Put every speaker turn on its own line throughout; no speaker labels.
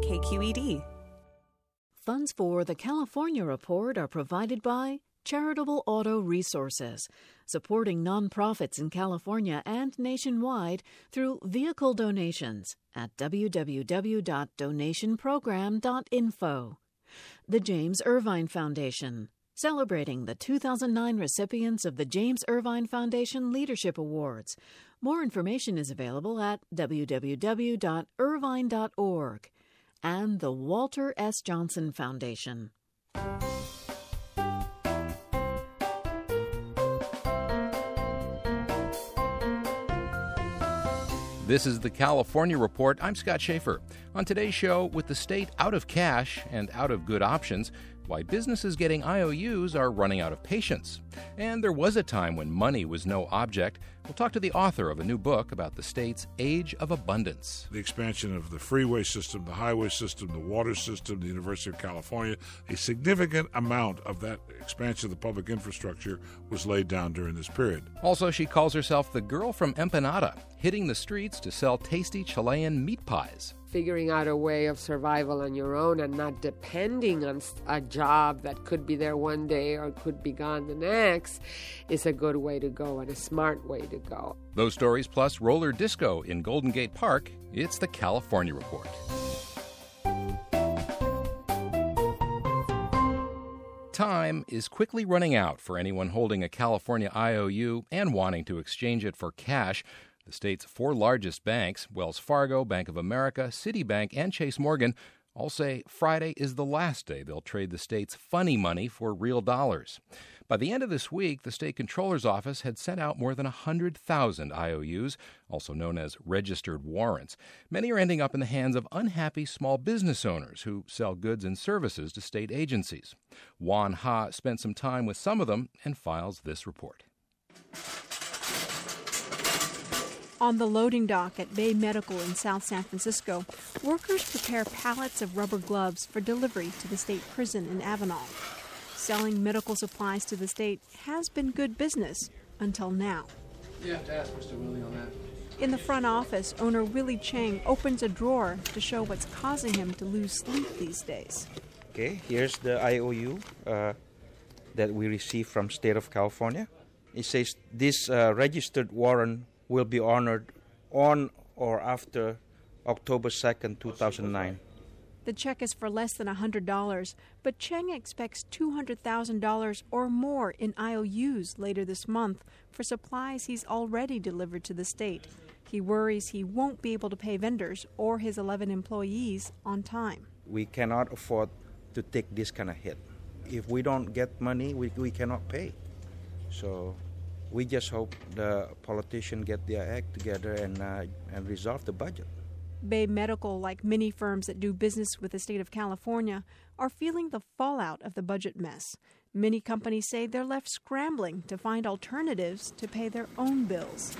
KQED.
Funds for the California Report are provided by Charitable Auto Resources, supporting nonprofits in California and nationwide through vehicle donations at www.donationprogram.info. The James Irvine Foundation, celebrating the 2009 recipients of the James Irvine Foundation Leadership Awards. More information is available at www.irvine.org. And the Walter S. Johnson Foundation.
This is the California Report. I'm Scott Schaefer. On today's show, with the state out of cash and out of good options, why businesses getting IOUs are running out of patience. And there was a time when money was no object. We'll talk to the author of a new book about the state's age of abundance.
The expansion of the freeway system, the highway system, the water system, the University of California, a significant amount of that expansion of the public infrastructure was laid down during this period.
Also, she calls herself the girl from Empanada, hitting the streets to sell tasty Chilean meat pies.
Figuring out a way of survival on your own and not depending on a job that could be there one day or could be gone the next is a good way to go and a smart way to go.
Those stories plus roller disco in Golden Gate Park. It's the California Report. Time is quickly running out for anyone holding a California IOU and wanting to exchange it for cash. The state's four largest banks, Wells Fargo, Bank of America, Citibank, and Chase Morgan, all say Friday is the last day they'll trade the state's funny money for real dollars. By the end of this week, the state comptroller's office had sent out more than 100,000 IOUs, also known as registered warrants. Many are ending up in the hands of unhappy small business owners who sell goods and services to state agencies. Juan Ha spent some time with some of them and files this report.
On the loading dock at Bay Medical in South San Francisco, workers prepare pallets of rubber gloves for delivery to the state prison in Avenal. Selling medical supplies to the state has been good business until now.
You have to ask Mr. Willie on that.
In the front office, owner Willie Chang opens a drawer to show what's causing him to lose sleep these days.
Okay, here's the IOU that we received from State of California. It says this registered warrant will be honored on or after October 2nd, 2009.
The check is for less than $100, but Cheng expects $200,000 or more in IOUs later this month for supplies he's already delivered to the state. He worries he won't be able to pay vendors or his 11 employees on time.
We cannot afford to take this kind of hit. If we don't get money, we cannot pay. So we just hope the politicians get their act together and resolve the budget.
Bay Medical, like many firms that do business with the state of California, are feeling the fallout of the budget mess. Many companies say they're left scrambling to find alternatives to pay their own bills.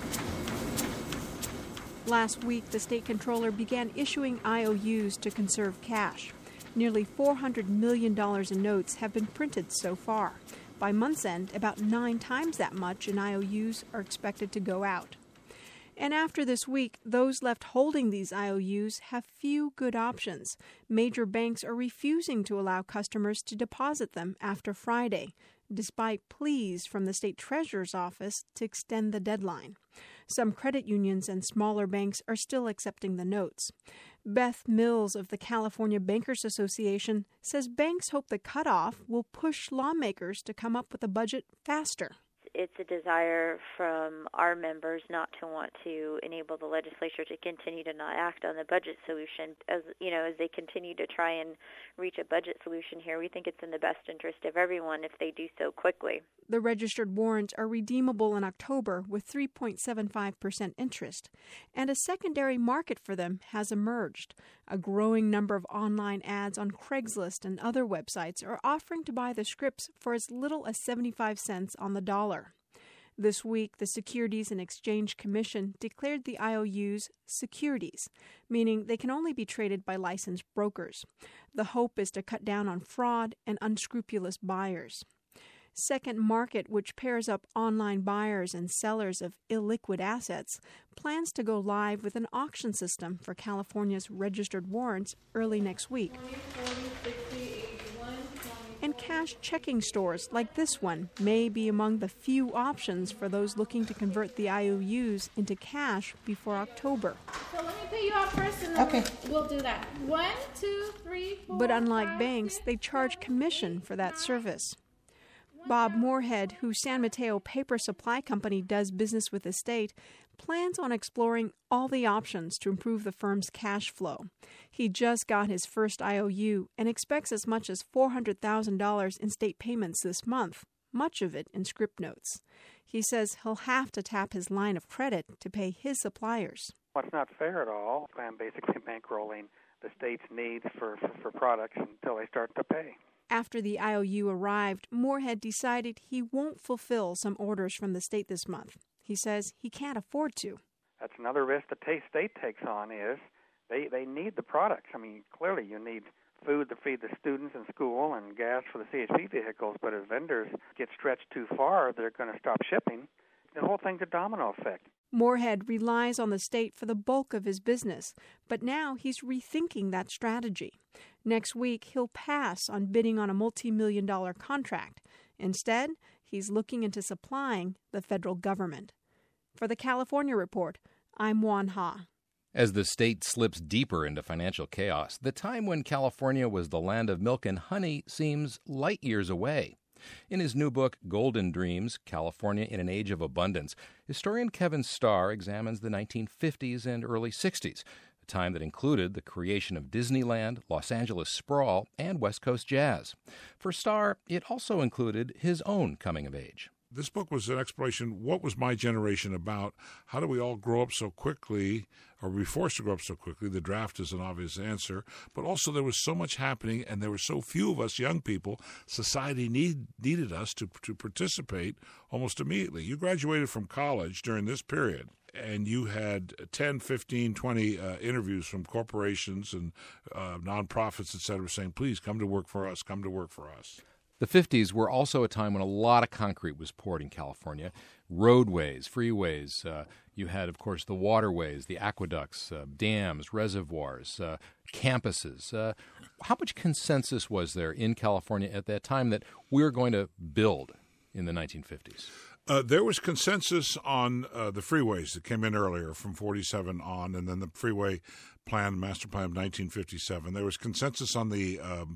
Last week, the state comptroller began issuing IOUs to conserve cash. Nearly $400 million in notes have been printed so far. By month's end, about 9 times that much in IOUs are expected to go out. And after this week, those left holding these IOUs have few good options. Major banks are refusing to allow customers to deposit them after Friday, despite pleas from the state treasurer's office to extend the deadline. Some credit unions and smaller banks are still accepting the notes. Beth Mills of the California Bankers Association says banks hope the cutoff will push lawmakers to come up with a budget faster.
It's a desire from our members not to want to enable the legislature to continue to not act on the budget solution. As they continue to try and reach a budget solution here, we think it's in the best interest of everyone if they do so quickly.
The registered warrants are redeemable in October with 3.75% interest, and a secondary market for them has emerged. A growing number of online ads on Craigslist and other websites are offering to buy the scripts for as little as 75 cents on the dollar. This week, the Securities and Exchange Commission declared the IOUs securities, meaning they can only be traded by licensed brokers. The hope is to cut down on fraud and unscrupulous buyers. Second Market, which pairs up online buyers and sellers of illiquid assets, plans to go live with an auction system for California's registered warrants early next week.
20, 40, 60, 81, 20,
And cash checking stores like this one may be among the few options for those looking to convert the IOUs into cash before October.
So let me pay you off first, and then we'll do that. 1, 2, 3, 4.
But unlike
5,
banks,
6,
they charge
7,
commission
8,
for that
9.
service. Bob Moorhead, whose San Mateo Paper Supply Company does business with the state, plans on exploring all the options to improve the firm's cash flow. He just got his first IOU and expects as much as $400,000 in state payments this month, much of it in script notes. He says he'll have to tap his line of credit to pay his suppliers.
Well, it's not fair at all. I'm basically bankrolling the state's needs for products until they start to pay.
After the IOU arrived, Moorhead decided he won't fulfill some orders from the state this month. He says he can't afford to.
That's another risk the state takes on is they need the products. I mean, clearly you need food to feed the students in school and gas for the CHP vehicles, but as vendors get stretched too far, they're going to stop shipping. The whole thing's a domino effect.
Moorhead relies on the state for the bulk of his business, but now he's rethinking that strategy. Next week, he'll pass on bidding on a multi-million-dollar contract. Instead, he's looking into supplying the federal government. For the California Report, I'm Juan Ha.
As the state slips deeper into financial chaos, the time when California was the land of milk and honey seems light years away. In his new book, Golden Dreams, California in an Age of Abundance, historian Kevin Starr examines the 1950s and early 60s, a time that included the creation of Disneyland, Los Angeles sprawl, and West Coast jazz. For Starr, it also included his own coming of age.
This book was an exploration, what was my generation about? How do we all grow up so quickly, or be forced to grow up so quickly? The draft is an obvious answer. But also there was so much happening, and there were so few of us young people. Society needed us to participate almost immediately. You graduated from college during this period, and you had 10, 15, 20 interviews from corporations and nonprofits, et cetera, saying, please come to work for us, come to work for us.
The 50s were also a time when a lot of concrete was poured in California. Roadways, freeways. You had, of course, the waterways, the aqueducts, dams, reservoirs, campuses. How much consensus was there in California at that time that we're going to build in the 1950s?
There was consensus on the freeways that came in earlier from 47 on, and then the freeway plan, master plan of 1957. There was consensus on the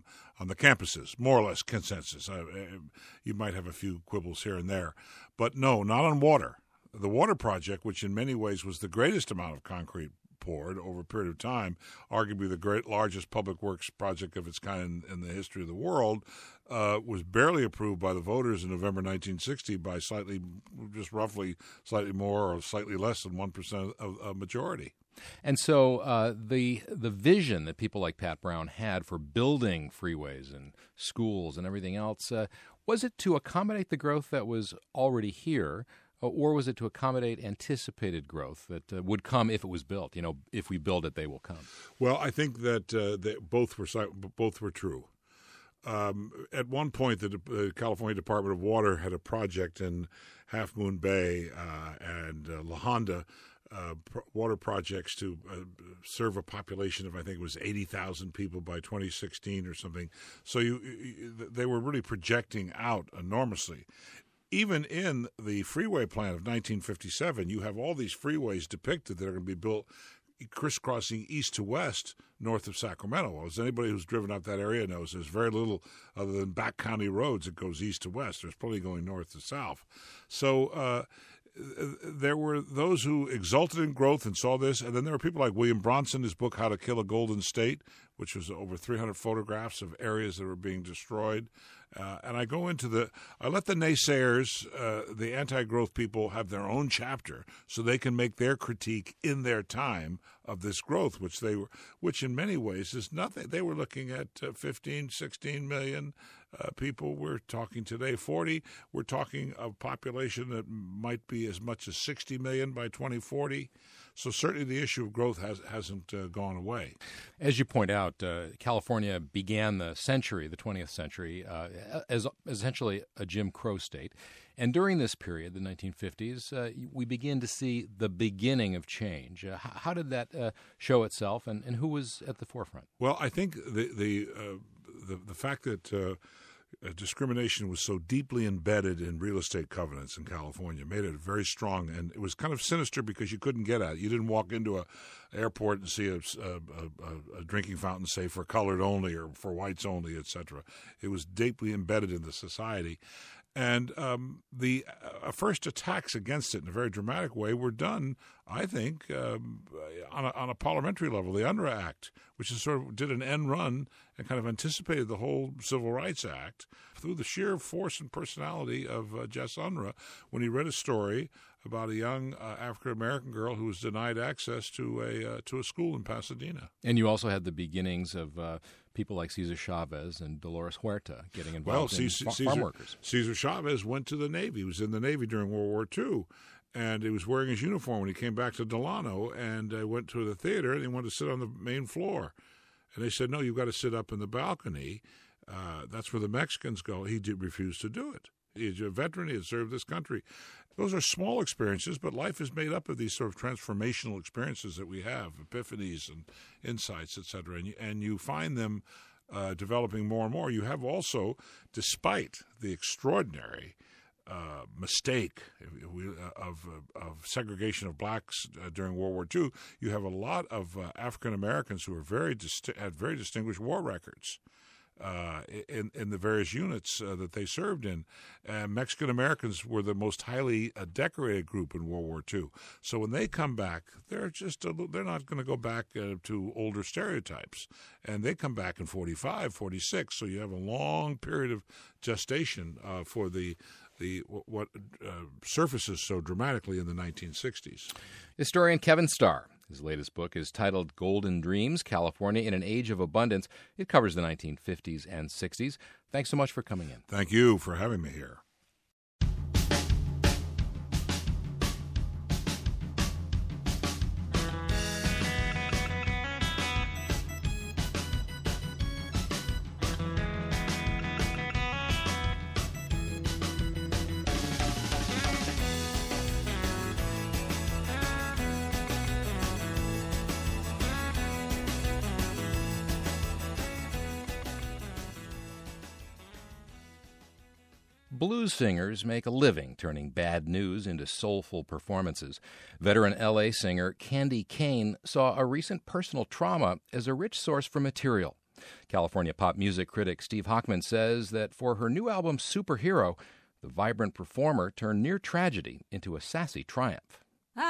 campuses, more or less consensus. You might have a few quibbles here and there, but no, not on water. The water project, which in many ways was the greatest amount of concrete poured over a period of time, arguably the largest public works project of its kind in the history of the world, was barely approved by the voters in November 1960 by roughly slightly more or slightly less than 1% of a majority.
And so the vision that people like Pat Brown had for building freeways and schools and everything else, was it to accommodate the growth that was already here, or was it to accommodate anticipated growth that would come if it was built? You know, if we build it, they will come.
Well, I think that both were true. At one point, the California Department of Water had a project in Half Moon Bay and La Honda, water projects to serve a population of, I think it was 80,000 people by 2016 or something. So they were really projecting out enormously. Even in the freeway plan of 1957, you have all these freeways depicted that are going to be built crisscrossing east to west north of Sacramento. As anybody who's driven up that area knows, there's very little other than back county roads that goes east to west. There's plenty going north to south. So there were those who exulted in growth and saw this, and then there were people like William Bronson, his book How to Kill a Golden State, which was over 300 photographs of areas that were being destroyed. And I let the naysayers, the anti-growth people, have their own chapter so they can make their critique in their time of this growth, which in many ways is nothing. They were looking at 15, 16 million people. We're talking today 40. We're talking a population that might be as much as 60 million by 2040. So certainly the issue of growth hasn't gone away.
As you point out, California began the 20th century, as essentially a Jim Crow state. And during this period, the 1950s, we begin to see the beginning of change. How did that show itself, and who was at the forefront?
Well, I think the fact that discrimination was so deeply embedded in real estate covenants in California made it very strong, and it was kind of sinister because you couldn't get at it. You didn't walk into an airport and see a drinking fountain say for colored only or for whites only, etc. It was deeply embedded in the society. And the first attacks against it in a very dramatic way were done, I think, on a parliamentary level. The UNRRA Act, which is sort of did an end run and kind of anticipated the whole Civil Rights Act through the sheer force and personality of Jess Unruh when he read a story about a young African-American girl who was denied access to a school in Pasadena.
And you also had the beginnings of people like Cesar Chavez and Dolores Huerta getting involved in farm workers.
Cesar Chavez went to the Navy. He was in the Navy during World War II, and he was wearing his uniform when he came back to Delano and went to the theater, and he wanted to sit on the main floor. And they said, no, you've got to sit up in the balcony. That's where the Mexicans go. He refused to do it. He's a veteran. He had served this country. Those are small experiences, but life is made up of these sort of transformational experiences that we have, epiphanies and insights, et cetera. And you find them developing more and more. You have also, despite the extraordinary mistake of segregation of blacks during World War II, you have a lot of African Americans who are had very distinguished war records in the various units that they served in. Mexican Americans were the most highly decorated group in World War II. So when they come back, they're not going to go back to older stereotypes, and they come back in 45, 46. So you have a long period of gestation for what surfaces so dramatically in the 1960s.
Historian Kevin Starr. His latest book is titled Golden Dreams, California in an Age of Abundance. It covers the 1950s and 60s. Thanks so much for coming in.
Thank you for having me here.
Blues singers make a living turning bad news into soulful performances. Veteran L.A. singer Candy Kane saw a recent personal trauma as a rich source for material. California pop music critic Steve Hochman says that for her new album Superhero, the vibrant performer turned near tragedy into a sassy triumph.
I've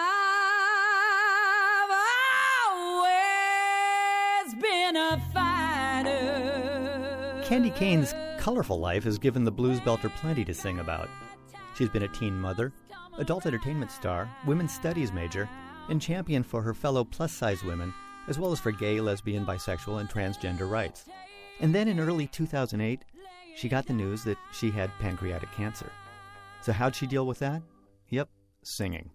always been a fighter.
Candy Kane's colorful life has given the blues belter plenty to sing about. She's been a teen mother, adult entertainment star, women's studies major, and champion for her fellow plus-size women, as well as for gay, lesbian, bisexual, and transgender rights. And then in early 2008, she got the news that she had pancreatic cancer. So how'd she deal with that? Yep, singing.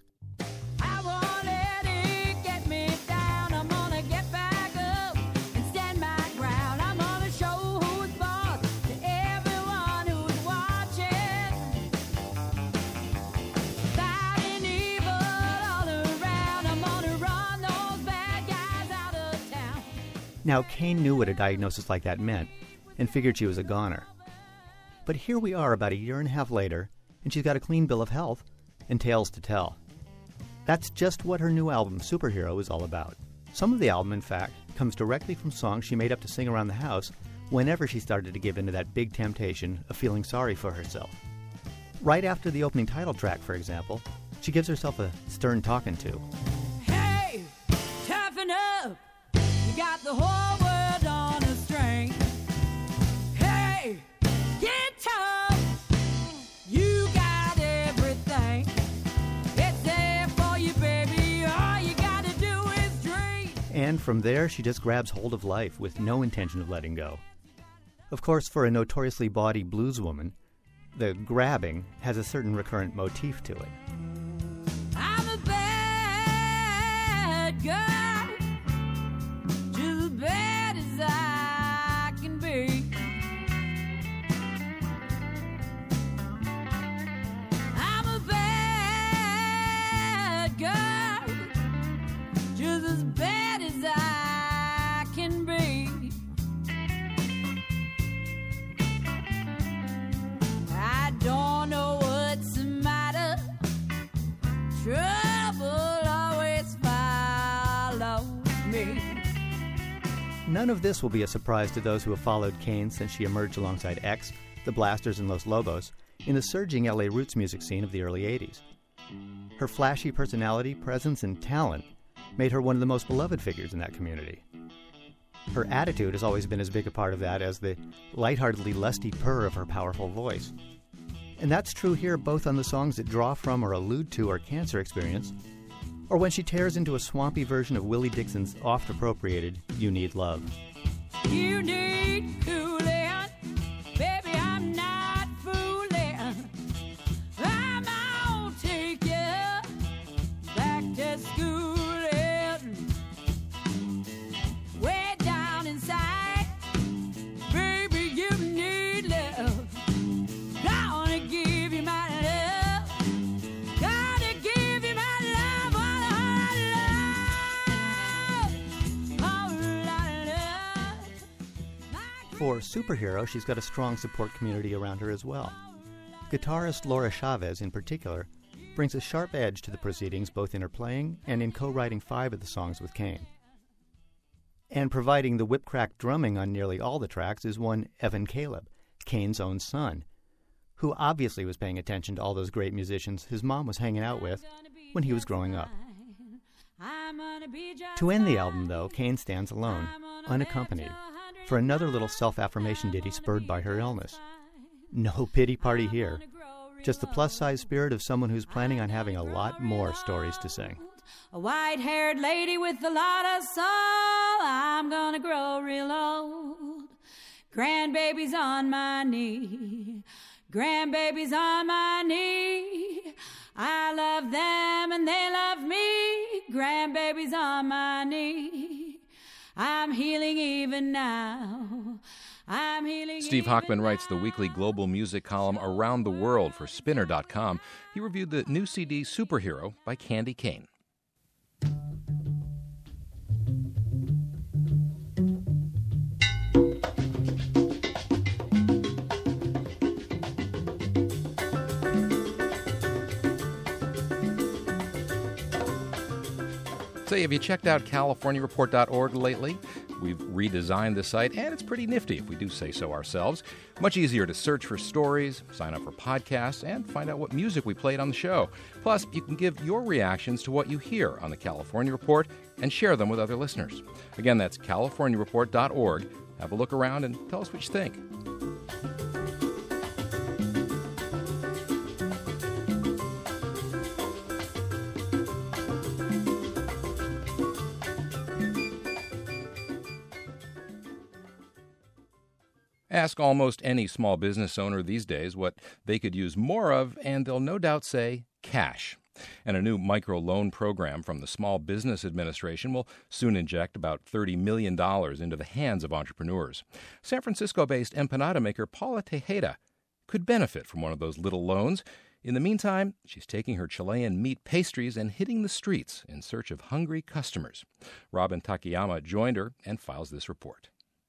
Now, Kane knew what a diagnosis like that meant and figured she was a goner. But here we are about a year and a half later, and she's got a clean bill of health and tales to tell. That's just what her new album, Superhero, is all about. Some of the album, in fact, comes directly from songs she made up to sing around the house whenever she started to give in to that big temptation of feeling sorry for herself. Right after the opening title track, for example, she gives herself a stern talking to.
Hey, toughen up! You got the whole world on a string. Hey, get tough. You got everything. It's there for you, baby. All you gotta do is dream.
And from there, she just grabs hold of life with no intention of letting go. Of course, for a notoriously bawdy blues woman, the grabbing has a certain recurrent motif to it.
I'm a bad girl, just as bad as I can be. I'm a bad girl, just as bad as I can be. I don't know what's the matter. Trouble always follows me.
None of this will be a surprise to those who have followed Cain since she emerged alongside X, the Blasters, and Los Lobos in the surging LA roots music scene of the early 80s. Her flashy personality, presence, and talent made her one of the most beloved figures in that community. Her attitude has always been as big a part of that as the lightheartedly lusty purr of her powerful voice. And that's true here both on the songs that draw from or allude to her cancer experience, or when she tears into a swampy version of Willie Dixon's oft-appropriated You Need Love.
You need cooling, baby, I'm not fooling. I'm gonna take you back to schooling. Way down inside, baby, you need love. Gonna give you my love. Gonna give you my love, all I love.
For Superhero, she's got a strong support community around her as well. Guitarist Laura Chavez, in particular, brings a sharp edge to the proceedings both in her playing and in co-writing 5 of the songs with Cain. And providing the whip-crack drumming on nearly all the tracks is one Evan Caleb, Cain's own son, who obviously was paying attention to all those great musicians his mom was hanging out with when he was growing up. To end the album, though, Cain stands alone, unaccompanied, for another little self-affirmation ditty spurred by her illness. No pity party here, just the plus-size spirit of someone who's planning on having a lot more stories to sing.
A white-haired lady with a lot of soul. I'm gonna grow real old. Grandbaby's on my knee. Grandbaby's on my knee. I love them and they love me. Grandbaby's on my knee. I'm healing even now. I'm healing.
Steve Hochman writes the weekly global music column Around the World for Spinner.com. He reviewed the new CD Superhero by Candy Kane. Say, have you checked out CaliforniaReport.org lately? We've redesigned the site, and it's pretty nifty, if we do say so ourselves. Much easier to search for stories, sign up for podcasts, and find out what music we played on the show. Plus, you can give your reactions to what you hear on the California Report and share them with other listeners. Again, that's CaliforniaReport.org. Have a look around and tell us what you think. Ask almost any small business owner these days what they could use more of, and they'll no doubt say cash. And a new microloan program from the Small Business Administration will soon inject about $30 million into the hands of entrepreneurs. San Francisco-based empanada maker Paula Tejeda could benefit from one of those little loans. In the meantime, she's taking her Chilean meat pastries and hitting the streets in search of hungry customers. Robin Takayama joined her and files this report.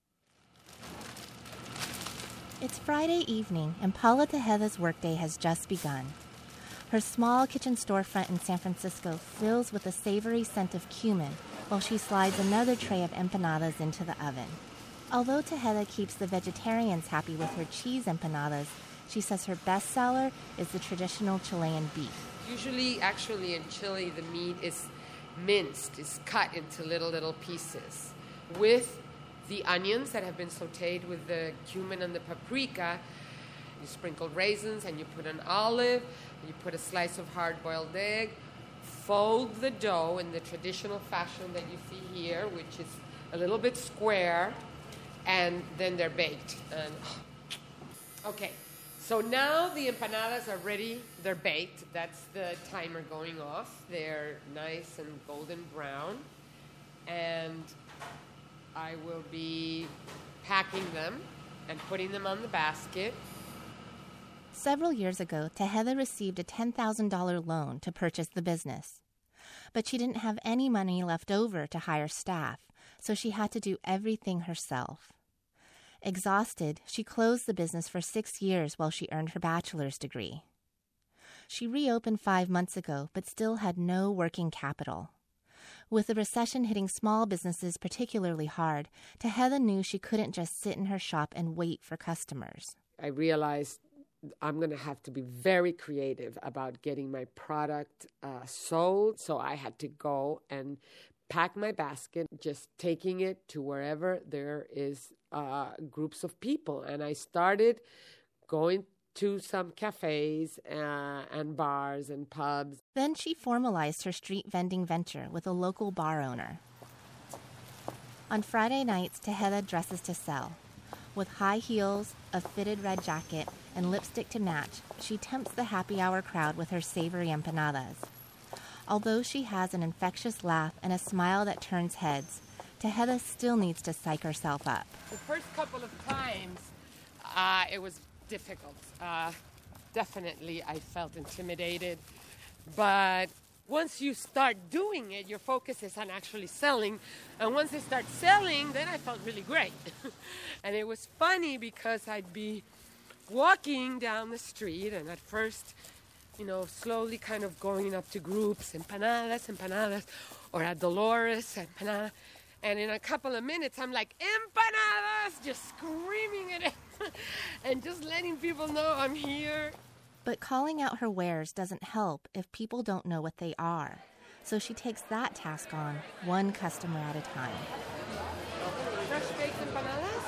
It's Friday evening, and Paula Tejeda's workday has just begun. Her small kitchen storefront in San Francisco fills with a savory scent of cumin while she slides another tray of empanadas into the oven. Although Tejeda keeps the vegetarians happy with her cheese empanadas, she says her best seller is the traditional Chilean beef.
Usually, actually, in Chile, the meat is minced, is cut into little pieces with the onions that have been sauteed with the cumin and the paprika. You sprinkle raisins and you put an olive, and you put a slice of hard-boiled egg, fold the dough in the traditional fashion that you see here, which is a little bit square, and then they're baked. And okay, so now the empanadas are ready. They're baked. That's the timer going off. They're nice and golden brown. and I will be packing them and putting them on the basket.
Several years ago, Tejeda received a $10,000 loan to purchase the business. But she didn't have any money left over to hire staff, so she had to do everything herself. Exhausted, she closed the business for 6 years while she earned her bachelor's degree. She reopened 5 months ago, but still had no working capital. With the recession hitting small businesses particularly hard, Tejeda knew she couldn't just sit in her shop and wait for customers.
I realized I'm going to have to be very creative about getting my product sold, so I had to go and pack my basket, just taking it to wherever there is groups of people. And I started going to some cafes and bars and pubs.
Then she formalized her street vending venture with a local bar owner. On Friday nights, Tejeda dresses to sell. With high heels, a fitted red jacket, and lipstick to match, she tempts the happy hour crowd with her savory empanadas. Although she has an infectious laugh and a smile that turns heads, Tejeda still needs to psych herself up.
The first couple of times, it was difficult. Definitely, I felt intimidated. But once you start doing it, your focus is on actually selling. And once they start selling, then I felt really great. And it was funny because I'd be walking down the street, and at first, slowly kind of going up to groups, empanadas, or at Dolores, empanada. And in a couple of minutes, I'm like, empanadas, just screaming at it and just letting people know I'm here.
But calling out her wares doesn't help if people don't know what they are. So she takes that task on, one customer at a time.
Fresh baked empanadas?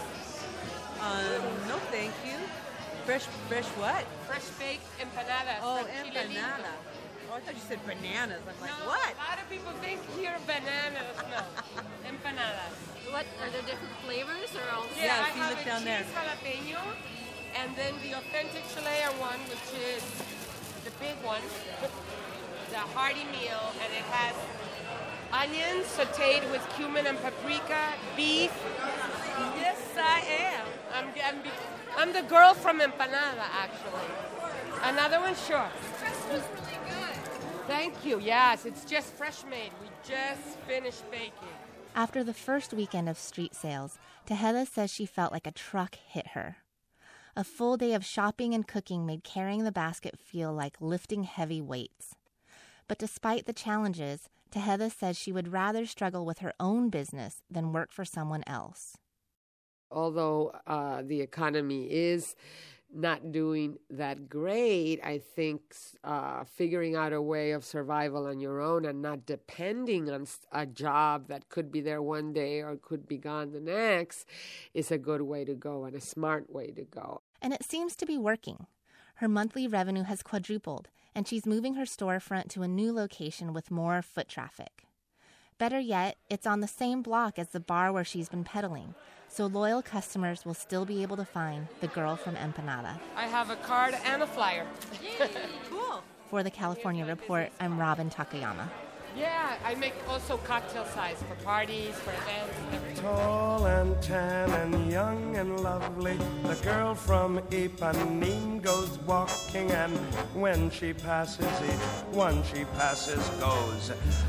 No, thank you. Fresh what?
Fresh baked empanadas.
Oh, empanada. Oh, I thought you said bananas. I'm like,
no,
what?
A lot of people think here bananas. No, empanadas.
What, are there different flavors or all?
Yeah, I
see,
have
look
a
down
cheese
there.
jalapeno, and then the authentic Chilea one, which is the big one, the hearty meal, and it has onions sautéed with cumin and paprika, beef.
Yes, I am.
I'm the girl from Empanada, actually. Another one, sure.
This was really good.
Thank you. Yes, it's just fresh made. We just finished baking.
After the first weekend of street sales, Tejeda says she felt like a truck hit her. A full day of shopping and cooking made carrying the basket feel like lifting heavy weights. But despite the challenges, Tejeda says she would rather struggle with her own business than work for someone else.
Although the economy is not doing that great, I think figuring out a way of survival on your own and not depending on a job that could be there one day or could be gone the next is a good way to go and a smart way to go.
And it seems to be working. Her monthly revenue has quadrupled, and she's moving her storefront to a new location with more foot traffic. Better yet, it's on the same block as the bar where she's been peddling, so loyal customers will still be able to find the girl from Empanada.
I have a card and a flyer.
Cool.
For the California Report, I'm Robin Takayama.
Yeah, I make also cocktail size for parties, for events, and everything.
Tall and tan and young and lovely, the girl from Ipanema goes walking, and when she passes, each one she passes goes,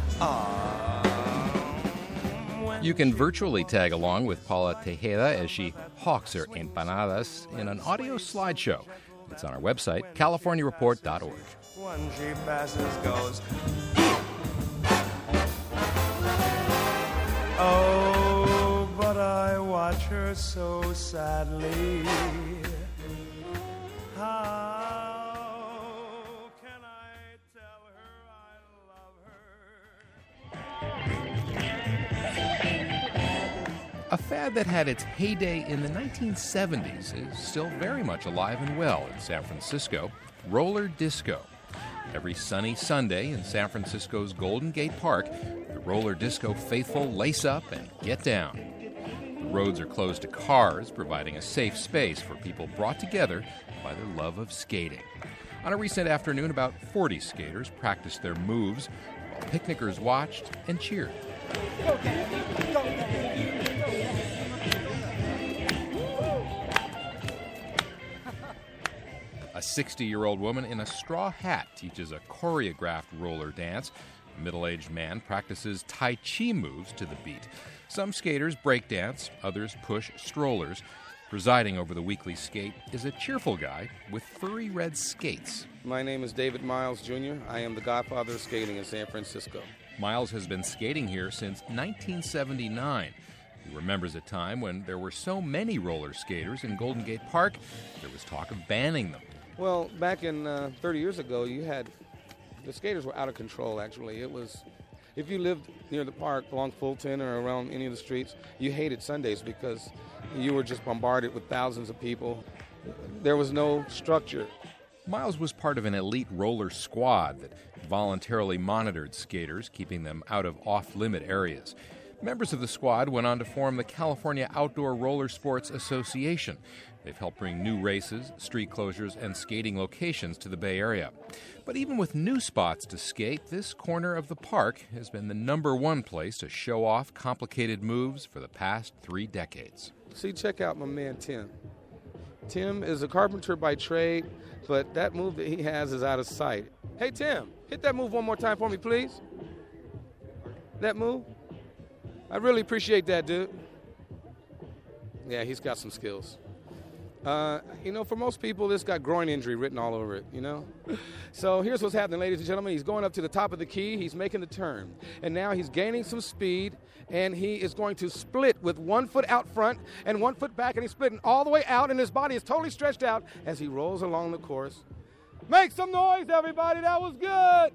You can virtually tag along with Paula Tejeda as she hawks her empanadas in an audio slideshow. It's on our website, californiareport.org.
One she passes goes, oh, but I watch her so sadly. How can I tell her I love her?
A fad that had its heyday in the 1970s is still very much alive and well in San Francisco, roller disco. Every sunny Sunday in San Francisco's Golden Gate Park, the roller disco faithful lace up and get down. The roads are closed to cars, providing a safe space for people brought together by their love of skating. On a recent afternoon, about 40 skaters practiced their moves while picnickers watched and cheered. A 60-year-old woman in a straw hat teaches a choreographed roller dance. A middle-aged man practices Tai Chi moves to the beat. Some skaters break dance, others push strollers. Presiding over the weekly skate is a cheerful guy with furry red skates.
My name is David Miles, Jr. I am the godfather of skating in San Francisco.
Miles has been skating here since 1979. He remembers a time when there were so many roller skaters in Golden Gate Park, there was talk of banning them.
Well, back in 30 years ago, the skaters were out of control, actually. It was, if you lived near the park along Fulton or around any of the streets, you hated Sundays because you were just bombarded with thousands of people. There was no structure.
Miles was part of an elite roller squad that voluntarily monitored skaters, keeping them out of off-limit areas. Members of the squad went on to form the California Outdoor Roller Sports Association. They've helped bring new races, street closures, and skating locations to the Bay Area. But even with new spots to skate, this corner of the park has been the #1 place to show off complicated moves for the past 3 decades.
See, check out my man Tim. Tim is a carpenter by trade, but that move that he has is out of sight. Hey, Tim, hit that move one more time for me, please. That move? I really appreciate that, dude. Yeah, he's got some skills. For most people, this got groin injury written all over it, So here's what's happening, ladies and gentlemen. He's going up to the top of the key. He's making the turn. And now he's gaining some speed, and he is going to split with 1 foot out front and 1 foot back, and he's splitting all the way out, and his body is totally stretched out as he rolls along the course. Make some noise, everybody. That was good.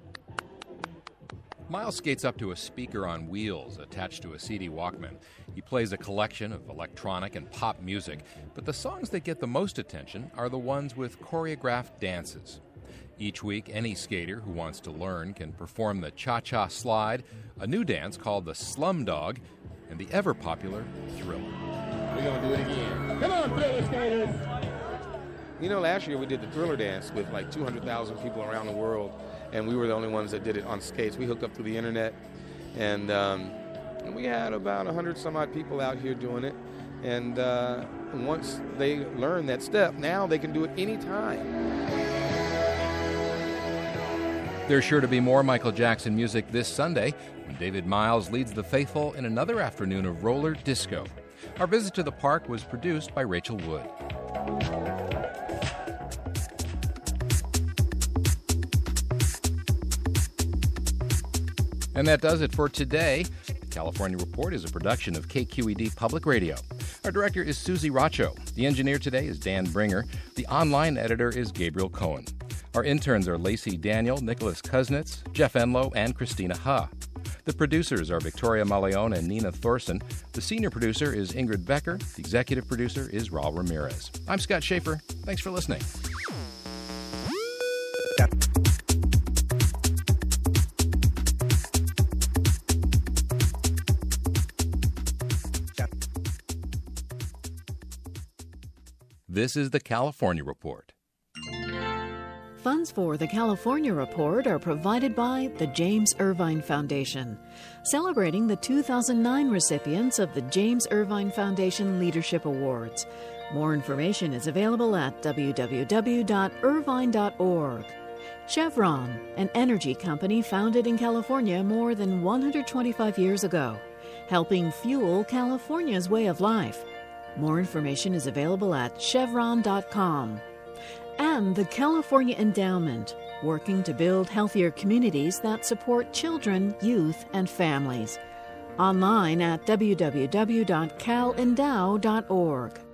Miles skates up to a speaker on wheels attached to a CD Walkman. He plays a collection of electronic and pop music, but the songs that get the most attention are the ones with choreographed dances. Each week, any skater who wants to learn can perform the cha-cha slide, a new dance called the slum dog, and the ever-popular Thriller.
We're going to do it again. Come on, Thriller skaters! Last year we did the Thriller dance with like 200,000 people around the world, and we were the only ones that did it on skates. We hooked up through the internet, and we had about 100 some odd people out here doing it. And once they learn that step, now they can do it anytime.
There's sure to be more Michael Jackson music this Sunday when David Miles leads the faithful in another afternoon of roller disco. Our visit to the park was produced by Rachel Wood. And that does it for today. The California Report is a production of KQED Public Radio. Our director is Susie Racho. The engineer today is Dan Bringer. The online editor is Gabriel Cohen. Our interns are Lacey Daniel, Nicholas Kuznets, Jeff Enlow, and Christina Ha. The producers are Victoria Maleon and Nina Thorson. The senior producer is Ingrid Becker. The executive producer is Raul Ramirez. I'm Scott Schaefer. Thanks for listening. This is the California Report.
Funds for the California Report are provided by the James Irvine Foundation, celebrating the 2009 recipients of the James Irvine Foundation Leadership Awards. More information is available at www.irvine.org. Chevron, an energy company founded in California more than 125 years ago, helping fuel California's way of life. More information is available at chevron.com. And the California Endowment, working to build healthier communities that support children, youth, and families. Online at www.calendow.org.